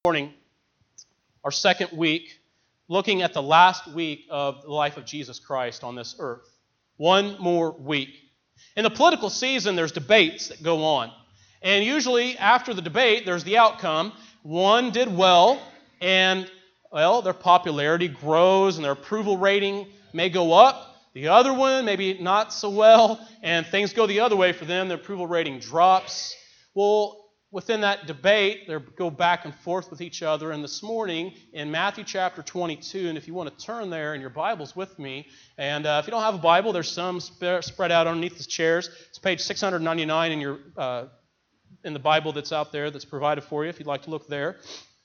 Morning, our second week, looking at the last week of the life of Jesus Christ on this earth. One more week. In the political season, there's debates that go on. And usually after the debate, there's the outcome. One did well, and, their popularity grows and their approval rating may go up. The other one, maybe not so well, and things go the other way for them. Their approval rating drops. Well, within that debate, they go back and forth with each other. And this morning, in Matthew chapter 22, and if you want to turn there in your Bibles with me, and if you don't have a Bible, there's some spread out underneath the chairs. It's page 699 in the Bible that's out there that's provided for you, if you'd like to look there.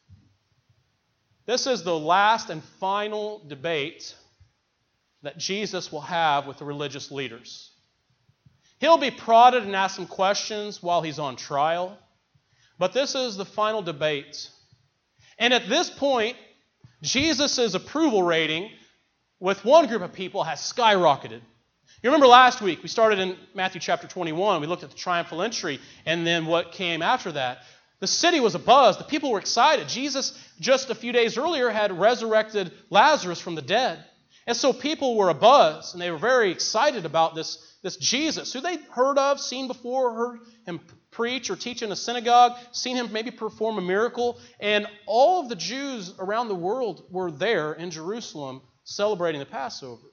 This is the last and final debate that Jesus will have with the religious leaders. He'll be prodded and asked some questions while he's on trial. But this is the final debate. And at this point, Jesus' approval rating with one group of people has skyrocketed. You remember last week, we started in Matthew chapter 21. We looked at the triumphal entry and then what came after that. The city was abuzz. The people were excited. Jesus, just a few days earlier, had resurrected Lazarus from the dead. And so people were abuzz, and they were very excited about this Jesus, who they'd heard of, seen before, heard him preach or teach in a synagogue, seen him maybe perform a miracle. And all of the Jews around the world were there in Jerusalem celebrating the Passover.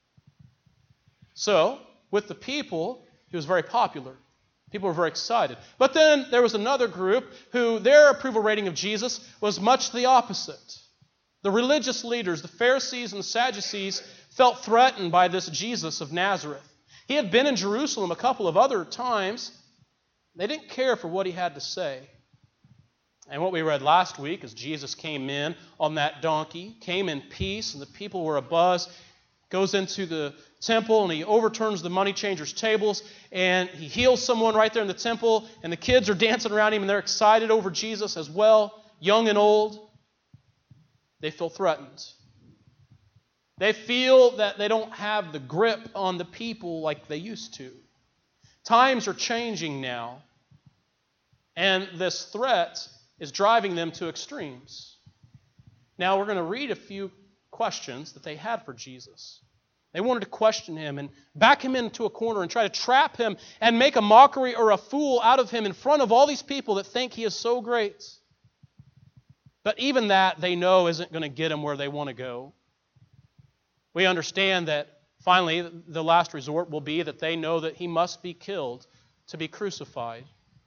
So, with the people, he was very popular. People were very excited. But then there was another group who their approval rating of Jesus was much the opposite. The religious leaders, the Pharisees and the Sadducees, felt threatened by this Jesus of Nazareth. He had been in Jerusalem a couple of other times. They didn't care for what he had to say. And what we read last week is Jesus came in on that donkey, came in peace, and the people were abuzz, goes into the temple, and he overturns the money changers' tables, and he heals someone right there in the temple, and the kids are dancing around him, and they're excited over Jesus as well, young and old. They feel threatened. They feel that they don't have the grip on the people like they used to. Times are changing now, and this threat is driving them to extremes. Now we're going to read a few questions that they had for Jesus. They wanted to question him and back him into a corner and try to trap him and make a mockery or a fool out of him in front of all these people that think he is so great. But even that, they know, isn't going to get him where they want to go. We understand that finally the last resort will be that they know that he must be killed to be crucified.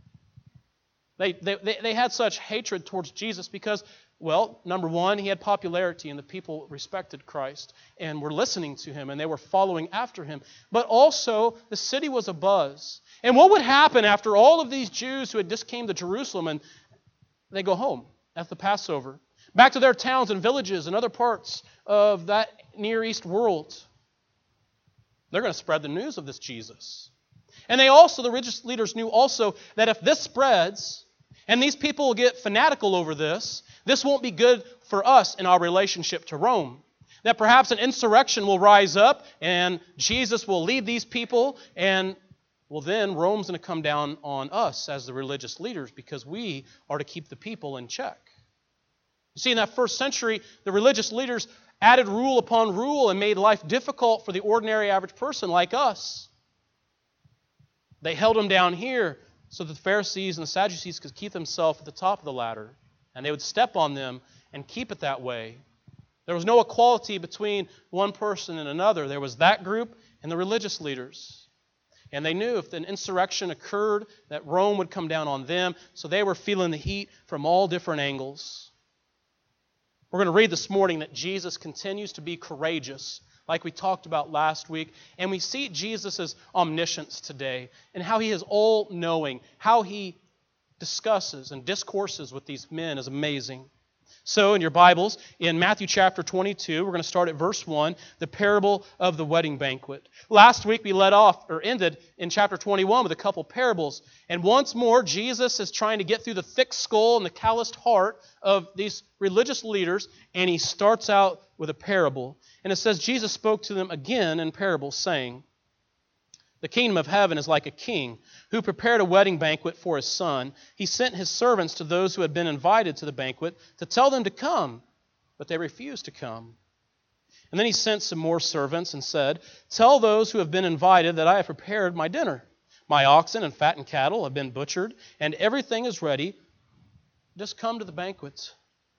They had such hatred towards Jesus because, number one, he had popularity and the people respected Christ and were listening to him and they were following after him. But also, the city was abuzz. And what would happen after all of these Jews who had just came to Jerusalem and they go home after the Passover, back to their towns and villages and other parts of that Near East world? They're going to spread the news of this Jesus. And the religious leaders knew also that if this spreads, and these people will get fanatical over this won't be good for us in our relationship to Rome. That perhaps an insurrection will rise up, and Jesus will lead these people, and then Rome's going to come down on us as the religious leaders because we are to keep the people in check. You see, in that first century, the religious leaders added rule upon rule and made life difficult for the ordinary average person like us. They held them down here so that the Pharisees and the Sadducees could keep themselves at the top of the ladder, and they would step on them and keep it that way. There was no equality between one person and another. There was that group and the religious leaders. And they knew if an insurrection occurred, that Rome would come down on them, so they were feeling the heat from all different angles. We're going to read this morning that Jesus continues to be courageous, like we talked about last week. And we see Jesus' omniscience today and how he is all-knowing. How he discusses and discourses with these men is amazing. So in your Bibles, in Matthew chapter 22, we're going to start at verse 1, the parable of the wedding banquet. Last week we ended in chapter 21 with a couple parables. And once more, Jesus is trying to get through the thick skull and the calloused heart of these religious leaders, and he starts out with a parable. And it says, Jesus spoke to them again in parables, saying, The kingdom of heaven is like a king who prepared a wedding banquet for his son. He sent his servants to those who had been invited to the banquet to tell them to come, but they refused to come. And then he sent some more servants and said, "Tell those who have been invited that I have prepared my dinner. My oxen and fattened cattle have been butchered, and everything is ready. Just come to the banquet."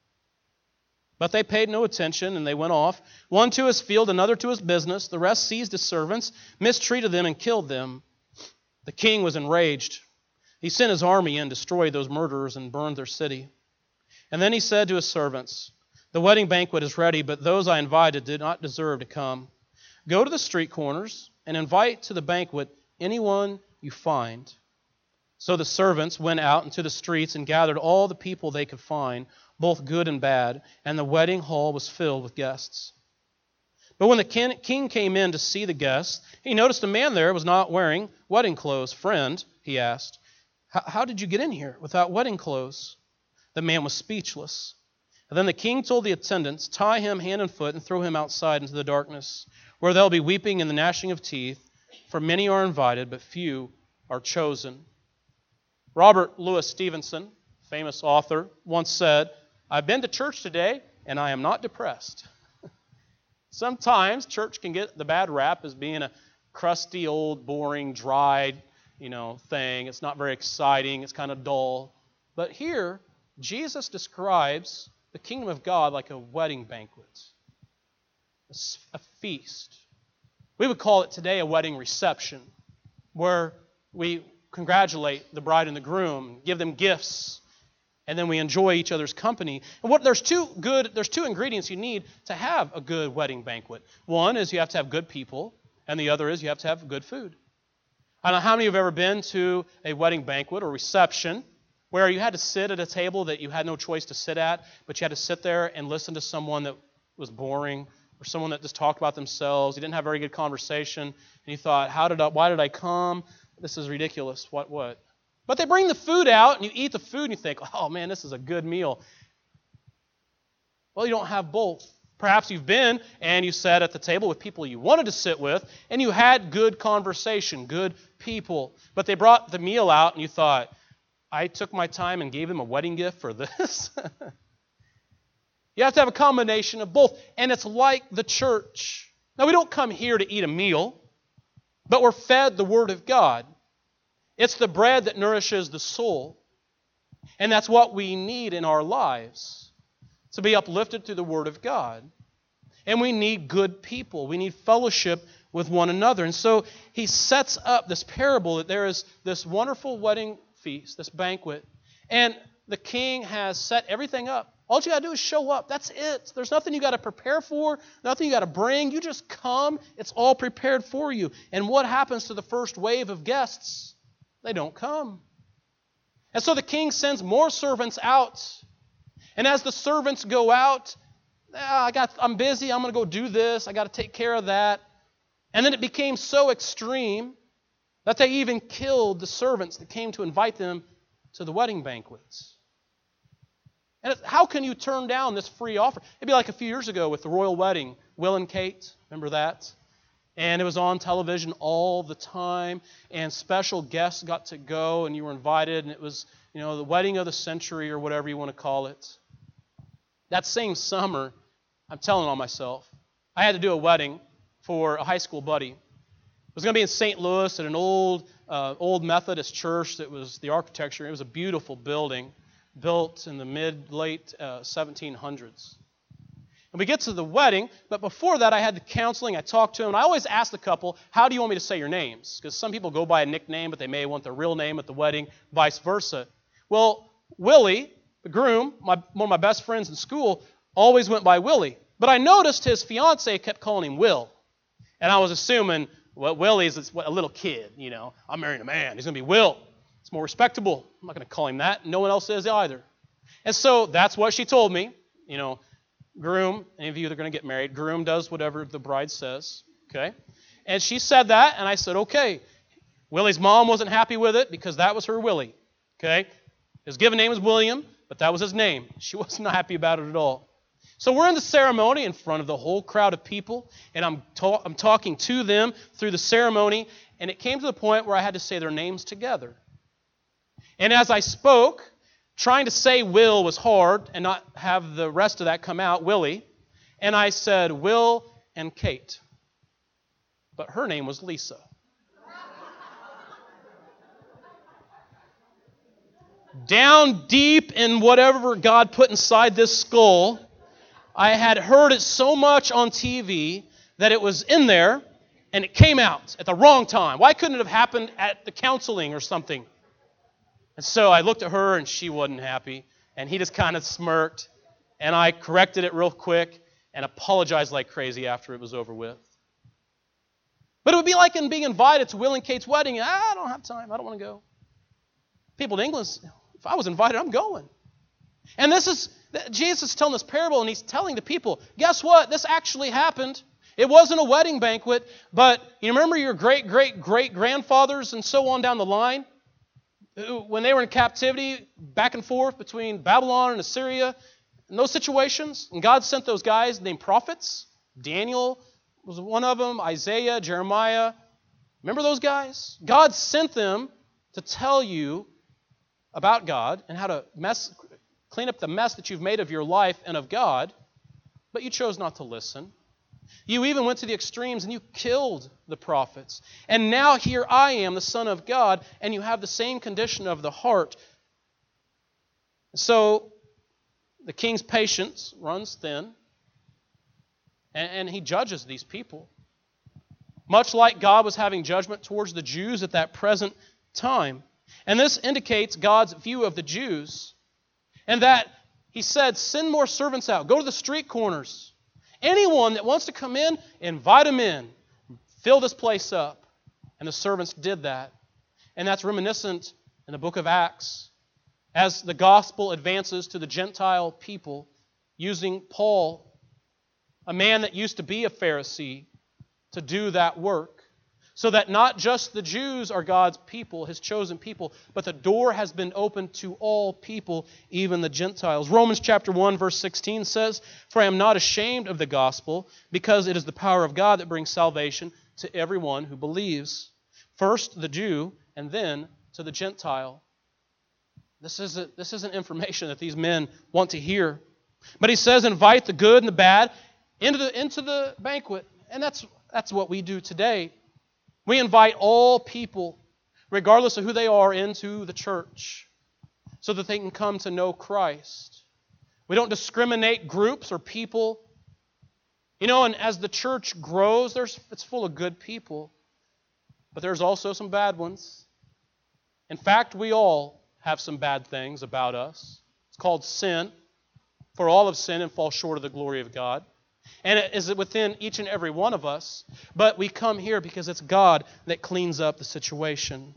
But they paid no attention, and they went off, one to his field, another to his business. The rest seized his servants, mistreated them, and killed them. The king was enraged. He sent his army and destroyed those murderers and burned their city. And then he said to his servants, "The wedding banquet is ready, but those I invited did not deserve to come. Go to the street corners and invite to the banquet anyone you find." So the servants went out into the streets and gathered all the people they could find, both good and bad, and the wedding hall was filled with guests. But when the king came in to see the guests, he noticed a man there was not wearing wedding clothes. "Friend," he asked, how did you get in here without wedding clothes?" The man was speechless. And then the king told the attendants, "Tie him hand and foot and throw him outside into the darkness, where there'll be weeping and the gnashing of teeth, for many are invited, but few are chosen." Robert Louis Stevenson, famous author, once said, "I've been to church today, and I am not depressed." Sometimes church can get the bad rap as being a crusty, old, boring, dry, thing. It's not very exciting. It's kind of dull. But here, Jesus describes the kingdom of God like a wedding banquet, a feast. We would call it today a wedding reception, where we congratulate the bride and the groom, give them gifts, and then we enjoy each other's company. And there's two ingredients you need to have a good wedding banquet. One is you have to have good people, and the other is you have to have good food. I don't know how many of you have ever been to a wedding banquet or reception where you had to sit at a table that you had no choice to sit at, but you had to sit there and listen to someone that was boring or someone that just talked about themselves. You didn't have very good conversation, and you thought, why did I come? This is ridiculous. What? But they bring the food out, and you eat the food, and you think, "Oh, man, this is a good meal." Well, you don't have both. Perhaps you've been and you sat at the table with people you wanted to sit with, and you had good conversation, good people. But they brought the meal out, and you thought, "I took my time and gave them a wedding gift for this?" You have to have a combination of both. And it's like the church. Now, we don't come here to eat a meal, but we're fed the Word of God. It's the bread that nourishes the soul. And that's what we need in our lives, to be uplifted through the Word of God. And we need good people. We need fellowship with one another. And so he sets up this parable that there is this wonderful wedding feast, this banquet, and the king has set everything up. All you got to do is show up. That's it. There's nothing you got to prepare for, nothing you got to bring. You just come. It's all prepared for you. And what happens to the first wave of guests? They don't come. And so the king sends more servants out. And as the servants go out, I'm busy. I'm going to go do this. I got to take care of that. And then it became so extreme that they even killed the servants that came to invite them to the wedding banquets. And how can you turn down this free offer? It'd be like a few years ago with the royal wedding, Will and Kate. Remember that? And it was on television all the time, and special guests got to go, and you were invited, and it was, the wedding of the century or whatever you want to call it. That same summer, I'm telling on myself, I had to do a wedding for a high school buddy. It was going to be in St. Louis at an old Methodist church that was the architecture. It was a beautiful building built in the late 1700s. And we get to the wedding, but before that I had the counseling. I talked to him, and I always ask the couple, "How do you want me to say your names?" Because some people go by a nickname, but they may want their real name at the wedding, vice versa. Well, Willie, the groom, one of my best friends in school, always went by Willie. But I noticed his fiancée kept calling him Will. And I was assuming, well, Willie's a little kid, I'm marrying a man. He's going to be Will. It's more respectable. I'm not going to call him that. No one else is either. And so that's what she told me. Groom, any of you that are going to get married, groom does whatever the bride says. Okay? And she said that, and I said, okay. Willie's mom wasn't happy with it because that was her Willie. Okay? His given name was William, but that was his name. She wasn't happy about it at all. So we're in the ceremony in front of the whole crowd of people, and I'm talking to them through the ceremony, and it came to the point where I had to say their names together. And as I spoke, trying to say Will was hard and not have the rest of that come out, Willie, and I said Will and Kate. But her name was Lisa. Down deep in whatever God put inside this skull, I had heard it so much on TV that it was in there and it came out at the wrong time. Why couldn't it have happened at the counseling or something? And so I looked at her and she wasn't happy, and he just kind of smirked, and I corrected it real quick and apologized like crazy after it was over with. But it would be like in being invited to Will and Kate's wedding. I don't have time. I don't want to go. People in England, if I was invited, I'm going. And Jesus is telling this parable, and he's telling the people, guess what? This actually happened. It wasn't a wedding banquet, but you remember your great-great-great-grandfathers and so on down the line? When they were in captivity, back and forth between Babylon and Assyria, in those situations, and God sent those guys named prophets. Daniel was one of them, Isaiah, Jeremiah. Remember those guys? God sent them to tell you about God and how to clean up the mess that you've made of your life and of God, but you chose not to listen. You even went to the extremes and you killed the prophets. And now here I am, the Son of God, and you have the same condition of the heart. So the king's patience runs thin, and he judges these people. Much like God was having judgment towards the Jews at that present time. And this indicates God's view of the Jews. And that he said, send more servants out. Go to the street corners. Anyone that wants to come in, invite them in. Fill this place up. And the servants did that. And that's reminiscent in the book of Acts as the gospel advances to the Gentile people using Paul, a man that used to be a Pharisee, to do that work. So that not just the Jews are God's people, His chosen people, but the door has been opened to all people, even the Gentiles. Romans chapter 1, verse 16 says, for I am not ashamed of the gospel, because it is the power of God that brings salvation to everyone who believes. First the Jew, and then to the Gentile. This isn't information that these men want to hear. But he says, invite the good and the bad into the banquet. And that's what we do today. We invite all people, regardless of who they are, into the church so that they can come to know Christ. We don't discriminate groups or people. You know, and as the church grows, it's full of good people. But there's also some bad ones. In fact, we all have some bad things about us. It's called sin. For all have sinned and fall short of the glory of God. And it is within each and every one of us. But we come here because it's God that cleans up the situation.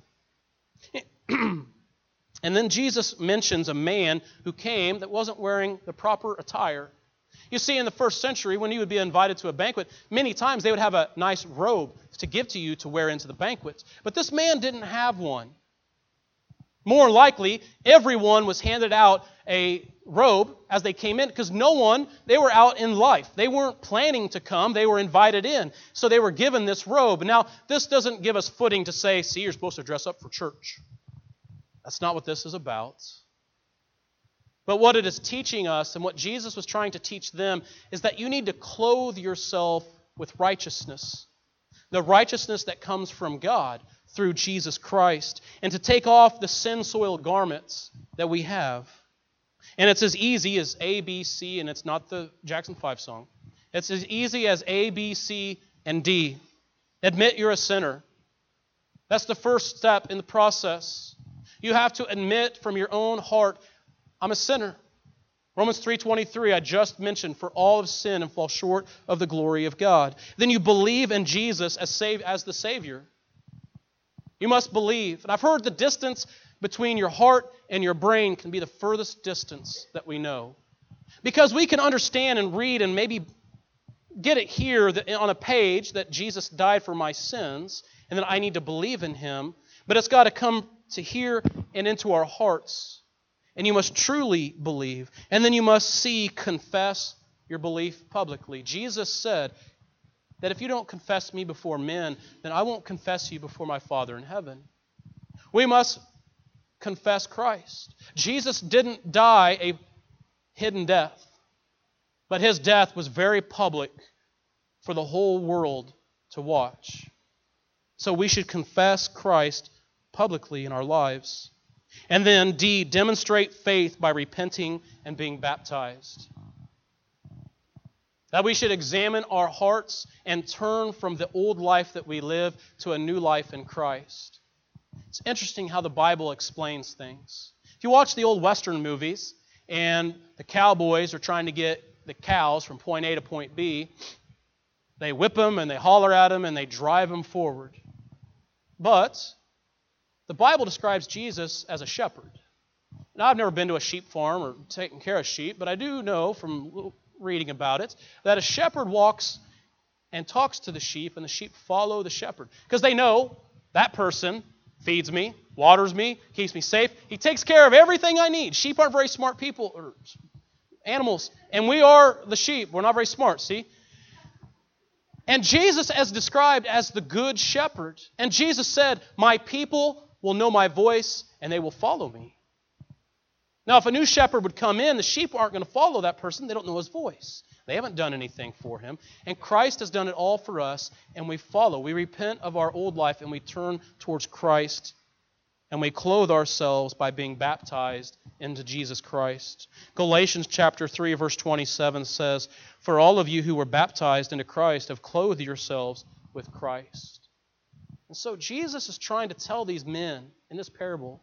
And then Jesus mentions a man who came that wasn't wearing the proper attire. You see, in the first century, when you would be invited to a banquet, many times they would have a nice robe to give to you to wear into the banquet. But this man didn't have one. More likely, everyone was handed out a robe as they came in, because they were out in life. They weren't planning to come, they were invited in. So they were given this robe. Now, this doesn't give us footing to say, see, you're supposed to dress up for church. That's not what this is about. But what it is teaching us, and what Jesus was trying to teach them, is that you need to clothe yourself with righteousness. The righteousness that comes from God through Jesus Christ, and to take off the sin-soiled garments that we have. And it's as easy as A, B, C, and it's not the Jackson 5 song. It's as easy as A, B, C, and D. Admit you're a sinner. That's the first step in the process. You have to admit from your own heart, I'm a sinner. Romans 3:23, I just mentioned, for all have sinned and fall short of the glory of God. Then you believe in Jesus as the Savior. You must believe. And I've heard the distance between your heart and your brain can be the furthest distance that we know. Because we can understand and read and maybe get it here on a page that Jesus died for my sins and that I need to believe in Him. But it's got to come to here and into our hearts. And you must truly believe. And then you must confess your belief publicly. Jesus said that if you don't confess me before men, then I won't confess you before my Father in heaven. We must confess Christ. Jesus didn't die a hidden death, but his death was very public for the whole world to watch. So we should confess Christ publicly in our lives. And then, D, demonstrate faith by repenting and being baptized. That we should examine our hearts and turn from the old life that we live to a new life in Christ. It's interesting how the Bible explains things. If you watch the old Western movies and the cowboys are trying to get the cows from point A to point B, they whip them and they holler at them and they drive them forward. But the Bible describes Jesus as a shepherd. Now, I've never been to a sheep farm or taken care of sheep, but I do know from reading about it that a shepherd walks and talks to the sheep, and the sheep follow the shepherd. Because they know that person feeds me, waters me, keeps me safe. He takes care of everything I need. Sheep aren't very smart people, or animals, and we are the sheep. We're not very smart, see? And Jesus is described as the good shepherd. And Jesus said, my people will know my voice and they will follow me. Now, if a new shepherd would come in, the sheep aren't going to follow that person. They don't know his voice. They haven't done anything for him. And Christ has done it all for us, and we follow. We repent of our old life and we turn towards Christ, and we clothe ourselves by being baptized into Jesus Christ. Galatians chapter 3, verse 27 says, for all of you who were baptized into Christ have clothed yourselves with Christ. And so Jesus is trying to tell these men in this parable,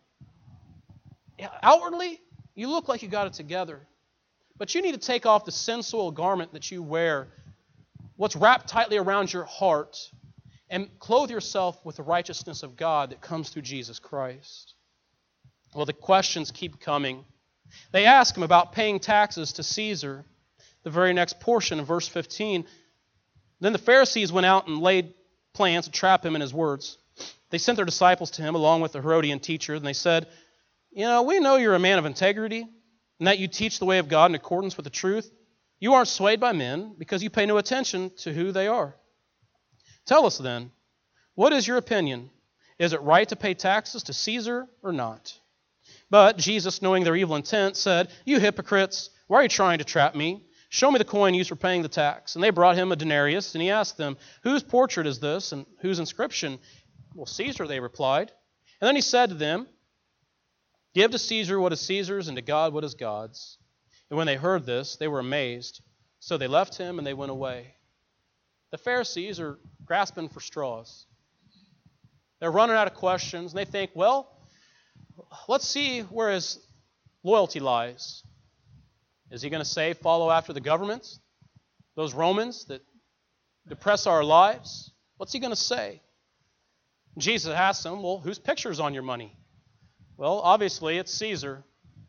outwardly, you look like you got it together, but you need to take off the sin-soiled garment that you wear, what's wrapped tightly around your heart, and clothe yourself with the righteousness of God that comes through Jesus Christ. Well, the questions keep coming. They ask him about paying taxes to Caesar. The very next portion in verse 15. Then the Pharisees went out and laid plans to trap him in his words. They sent their disciples to him along with the Herodian teacher, and they said, we know you're a man of integrity, and that you teach the way of God in accordance with the truth. You aren't swayed by men because you pay no attention to who they are. Tell us then, what is your opinion? Is it right to pay taxes to Caesar or not? But Jesus, knowing their evil intent, said, you hypocrites, why are you trying to trap me? Show me the coin used for paying the tax. And they brought him a denarius, and he asked them, whose portrait is this, and whose inscription? Well, Caesar, they replied. And then he said to them, give to Caesar what is Caesar's, and to God what is God's. And when they heard this, they were amazed. So they left him, and they went away. The Pharisees are grasping for straws. They're running out of questions, and they think, well, let's see where his loyalty lies. Is he going to say, follow after the government? Those Romans that depress our lives? What's he going to say? Jesus asks them, well, whose picture's on your money? Well, obviously it's Caesar.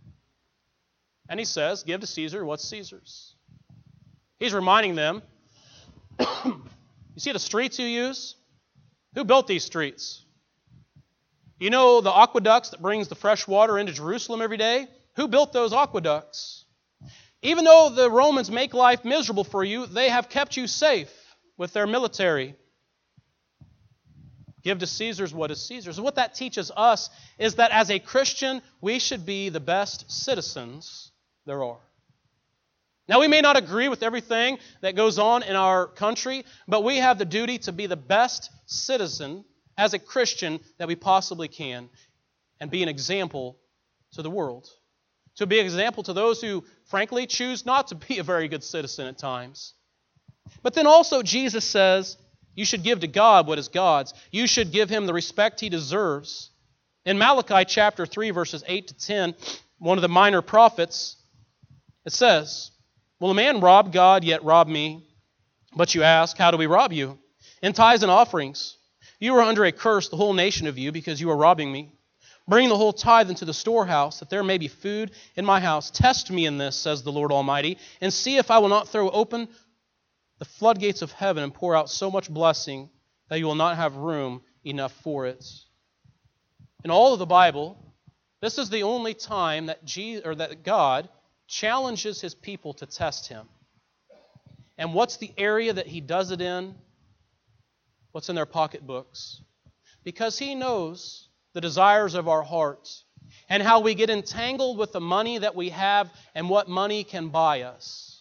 And he says, give to Caesar what's Caesar's. He's reminding them, you see the streets you use? Who built these streets? You know the aqueducts that brings the fresh water into Jerusalem every day? Who built those aqueducts? Even though the Romans make life miserable for you, they have kept you safe with their military. Give to Caesar's what is Caesar's. And what that teaches us is that as a Christian, we should be the best citizens there are. Now, we may not agree with everything that goes on in our country, but we have the duty to be the best citizen as a Christian that we possibly can and be an example to the world. To be an example to those who, frankly, choose not to be a very good citizen at times. But then also Jesus says, you should give to God what is God's. You should give Him the respect He deserves. In Malachi chapter 3, verses 8 to 10, one of the minor prophets, it says, will a man rob God, yet rob me? But you ask, how do we rob you? In tithes and offerings. You are under a curse, the whole nation of you, because you are robbing me. Bring the whole tithe into the storehouse, that there may be food in my house. Test me in this, says the Lord Almighty, and see if I will not throw open the floodgates of heaven and pour out so much blessing that you will not have room enough for it. In all of the Bible, this is the only time that God challenges His people to test Him. And what's the area that He does it in? what's in their pocketbooks. Because He knows the desires of our hearts and how we get entangled with the money that we have and what money can buy us.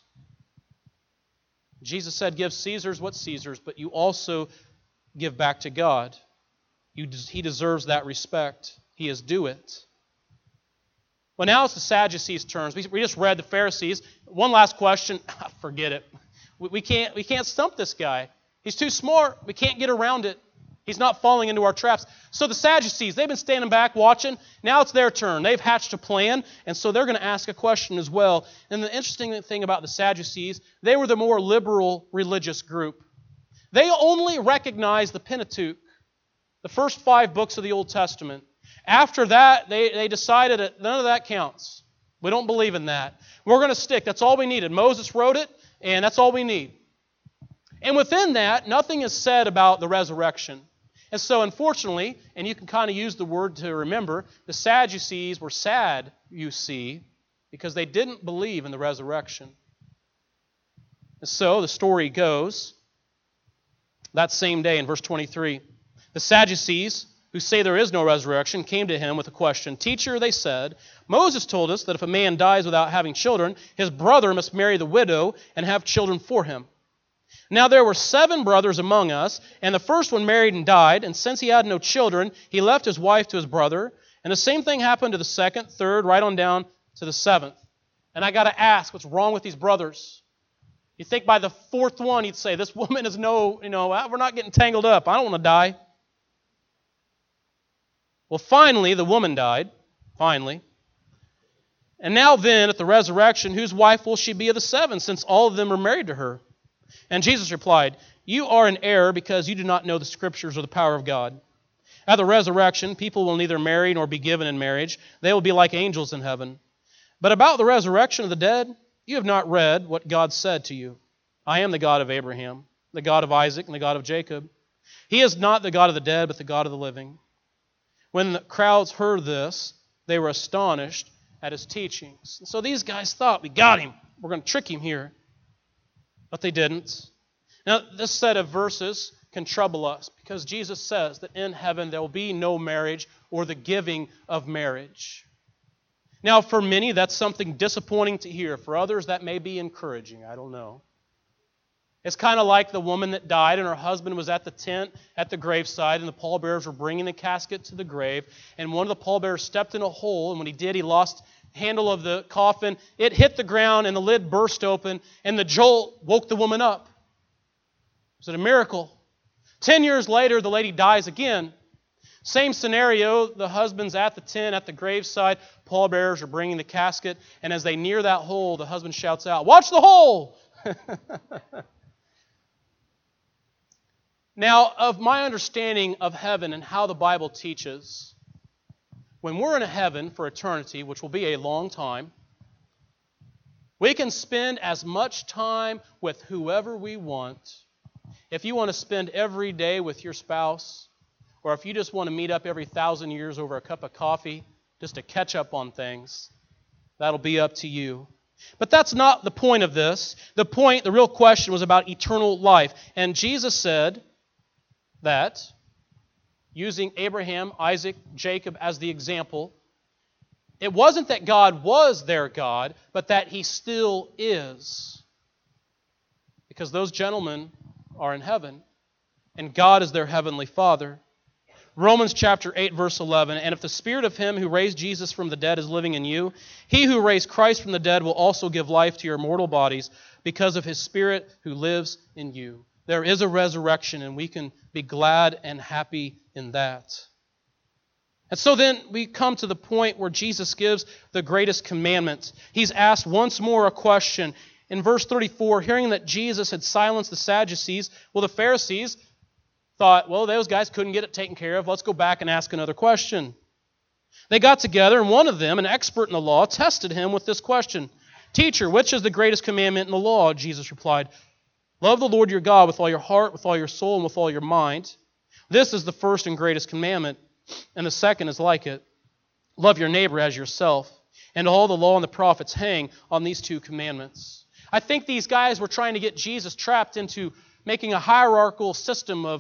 Jesus said, give Caesar's what's Caesar's, but you also give back to God. He deserves that respect. He is due it. Well, now it's the Sadducees' turns. We just read the Pharisees. One last question. Forget it. We can't stump this guy. He's too smart. We can't get around it. He's not falling into our traps. So the Sadducees, they've been standing back watching. Now it's their turn. They've hatched a plan, and so they're going to ask a question as well. And the interesting thing about the Sadducees, they were the more liberal religious group. They only recognized the Pentateuch, the first 5 books of the Old Testament. After that, they decided that none of that counts. We don't believe in that. We're going to stick. That's all we needed. Moses wrote it, and that's all we need. And within that, nothing is said about the resurrection. And so, unfortunately, and you can kind of use the word to remember, the Sadducees were sad, you see, because they didn't believe in the resurrection. And so, the story goes, that same day in verse 23, the Sadducees, who say there is no resurrection, came to him with a question. Teacher, they said, Moses told us that if a man dies without having children, his brother must marry the widow and have children for him. Now there were 7 brothers among us, and the first one married and died, and since he had no children, he left his wife to his brother, and the same thing happened to the second, third, right on down to the 7th. And I got to ask, what's wrong with these brothers? You think by the 4th one, he'd say, this woman is we're not getting tangled up. I don't want to die. Well, finally, the woman died. Finally. And now then, at the resurrection, whose wife will she be of the 7, since all of them are married to her? And Jesus replied, you are in error because you do not know the Scriptures or the power of God. At the resurrection, people will neither marry nor be given in marriage. They will be like angels in heaven. But about the resurrection of the dead, you have not read what God said to you. I am the God of Abraham, the God of Isaac, and the God of Jacob. He is not the God of the dead, but the God of the living. When the crowds heard this, they were astonished at his teachings. And so these guys thought, we got him. We're going to trick him here. But they didn't. Now, this set of verses can trouble us because Jesus says that in heaven there will be no marriage or the giving of marriage. Now, for many, that's something disappointing to hear. For others, that may be encouraging. I don't know. It's kind of like the woman that died and her husband was at the tent at the graveside and the pallbearers were bringing the casket to the grave, and one of the pallbearers stepped in a hole, and when he did, he lost handle of the coffin. It hit the ground and the lid burst open, and the jolt woke the woman up. Was it a miracle? 10 years later, the lady dies again. Same scenario, the husband's at the tent, at the graveside, pallbearers are bringing the casket, and as they near that hole, the husband shouts out, watch the hole! Now, of my understanding of heaven and how the Bible teaches, when we're in heaven for eternity, which will be a long time, we can spend as much time with whoever we want. If you want to spend every day with your spouse, or if you just want to meet up every 1,000 years over a cup of coffee just to catch up on things, that'll be up to you. But that's not the point of this. The real question was about eternal life. And Jesus said that, using Abraham, Isaac, Jacob as the example, it wasn't that God was their God, but that He still is. Because those gentlemen are in heaven, and God is their heavenly Father. Romans chapter 8, verse 11, and if the Spirit of Him who raised Jesus from the dead is living in you, He who raised Christ from the dead will also give life to your mortal bodies because of His Spirit who lives in you. There is a resurrection, and we can be glad and happy in that. And so then we come to the point where Jesus gives the greatest commandment. He's asked once more a question. In verse 34, hearing that Jesus had silenced the Sadducees, the Pharisees thought, those guys couldn't get it taken care of. Let's go back and ask another question. They got together, and one of them, an expert in the law, tested him with this question. Teacher, which is the greatest commandment in the law? Jesus replied, love the Lord your God with all your heart, with all your soul, and with all your mind. This is the first and greatest commandment, and the second is like it. Love your neighbor as yourself. And all the law and the prophets hang on these 2 commandments. I think these guys were trying to get Jesus trapped into making a hierarchical system of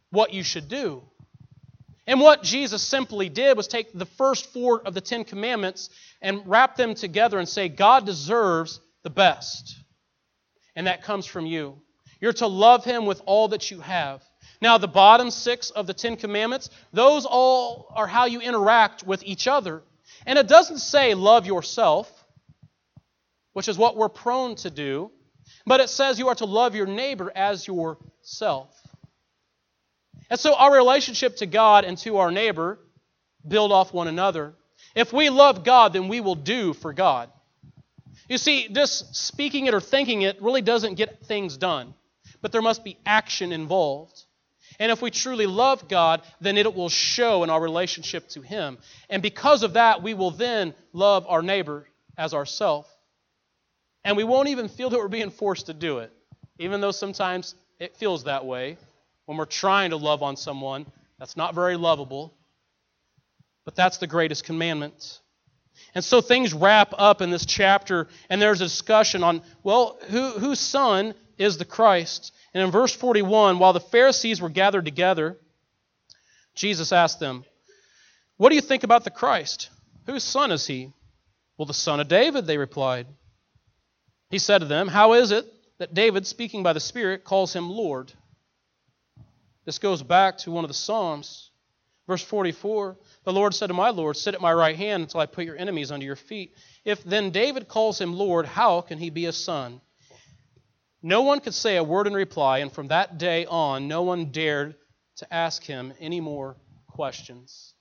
what you should do. And what Jesus simply did was take the first 4 of the 10 commandments and wrap them together and say, God deserves the best. And that comes from you. You're to love Him with all that you have. Now, the bottom 6 of the 10 commandments, those all are how you interact with each other. And it doesn't say love yourself, which is what we're prone to do, but it says you are to love your neighbor as yourself. And so our relationship to God and to our neighbor build off one another. If we love God, then we will do for God. You see, just speaking it or thinking it really doesn't get things done. But there must be action involved. And if we truly love God, then it will show in our relationship to Him. And because of that, we will then love our neighbor as ourselves. And we won't even feel that we're being forced to do it, even though sometimes it feels that way. When we're trying to love on someone, that's not very lovable. But that's the greatest commandment. And so things wrap up in this chapter, and there's a discussion on, well, whose son is the Christ? And in verse 41, while the Pharisees were gathered together, Jesus asked them, what do you think about the Christ? Whose son is He? Well, the son of David, they replied. He said to them, how is it that David, speaking by the Spirit, calls Him Lord? This goes back to one of the Psalms. Verse 44, the Lord said to my Lord, sit at my right hand until I put your enemies under your feet. If then David calls Him Lord, how can He be a son? No one could say a word in reply, and from that day on, no one dared to ask Him any more questions.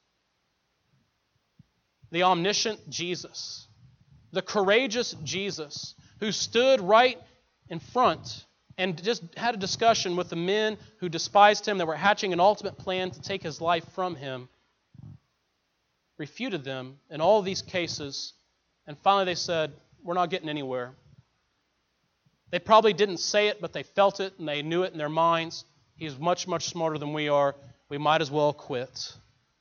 The omniscient Jesus, the courageous Jesus, who stood right in front and just had a discussion with the men who despised Him, that were hatching an ultimate plan to take His life from Him, refuted them in all of these cases, and finally they said, we're not getting anywhere. They probably didn't say it, but they felt it, and they knew it in their minds. He's much, much smarter than we are. We might as well quit.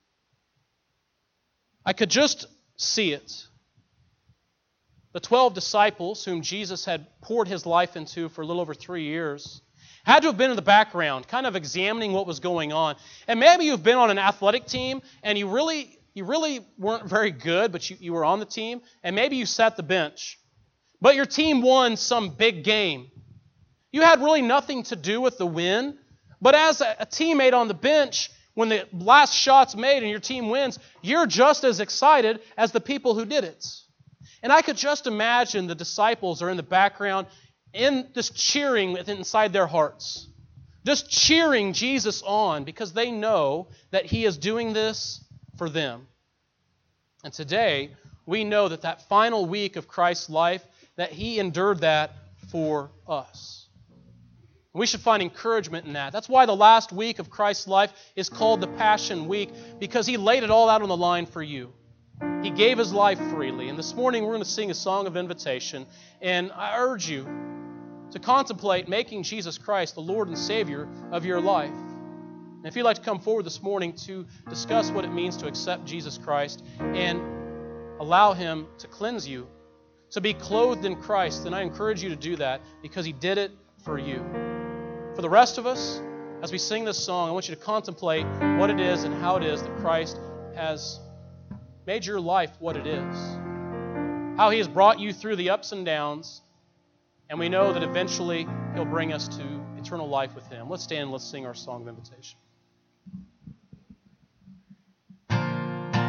I could just see it. The 12 disciples, whom Jesus had poured His life into for a little over 3 years, had to have been in the background, kind of examining what was going on. And maybe you've been on an athletic team, and you really weren't very good, but you were on the team, and maybe you sat the bench. But your team won some big game. You had really nothing to do with the win, but as a teammate on the bench, when the last shot's made and your team wins, you're just as excited as the people who did it. And I could just imagine the disciples are in the background, just cheering inside their hearts. Just cheering Jesus on because they know that He is doing this for them. And today, we know that final week of Christ's life, that He endured that for us. We should find encouragement in that. That's why the last week of Christ's life is called the Passion Week, because He laid it all out on the line for you. He gave His life freely. And this morning we're going to sing a song of invitation. And I urge you to contemplate making Jesus Christ the Lord and Savior of your life. And if you'd like to come forward this morning to discuss what it means to accept Jesus Christ and allow Him to cleanse you, to be clothed in Christ, then I encourage you to do that because He did it for you. For the rest of us, as we sing this song, I want you to contemplate what it is and how it is that Christ has made your life what it is. How He has brought you through the ups and downs, and we know that eventually He'll bring us to eternal life with Him. Let's stand and let's sing our song of invitation.